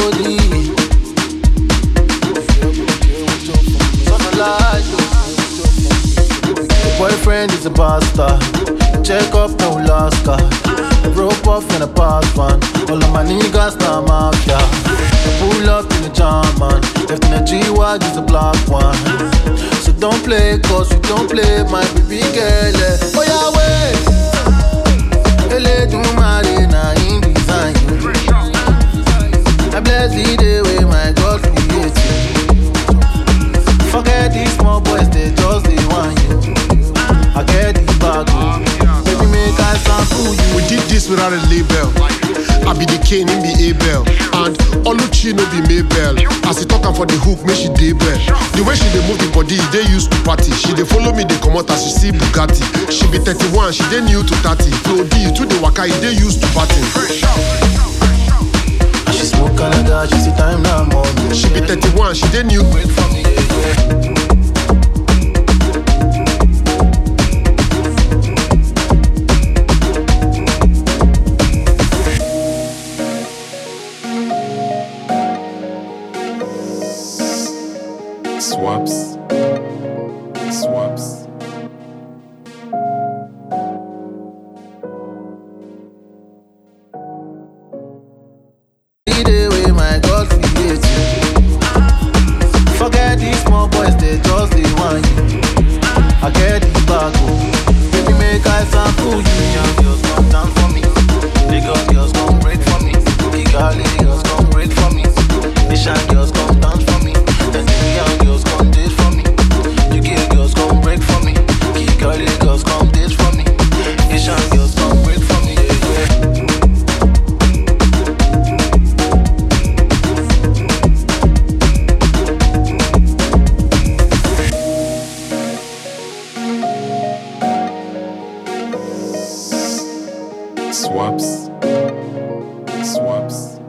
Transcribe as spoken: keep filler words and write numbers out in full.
slowly. Your boyfriend is a bastard. Check up, no last car. Broke off in a past one. All of my niggas now mafia. I pull up in the German. Left in a G-Wag is a black one. So don't play, cause we don't play, my baby girl. Oh yeah, wait. Ele do marina in design. I bless the day way my God created. Forget these small boys, they just they want you. I get the bag, baby make I sample you. We did this without a label. I be the Cain, him be Abel. And Oluchi no be Mabel. As he talking for the hook, make she dey bell. The way she dey move the body, they used to party. She dey follow me, they come out as she see Bugatti. She be thirty-one, she dey new to thirty. Flow D, to the waka, they used to party. And she smoke Canada, she see time now money. She be thirty-one, she dey new. Wait for me, yeah, yeah. Swaps. Swaps. The day way my God created. Forget these small boys, they just they want you. I get the bag, baby make I sample you. Young girls come down for me. Lagos girls come break for me. Kigali girls come break for me. Asian girls come down for me. Nigerian girls come date for me. U K girls come break for me. Kigali girls come date for me. Asian girls come break for me. Yeah, yeah. Swaps. Swaps.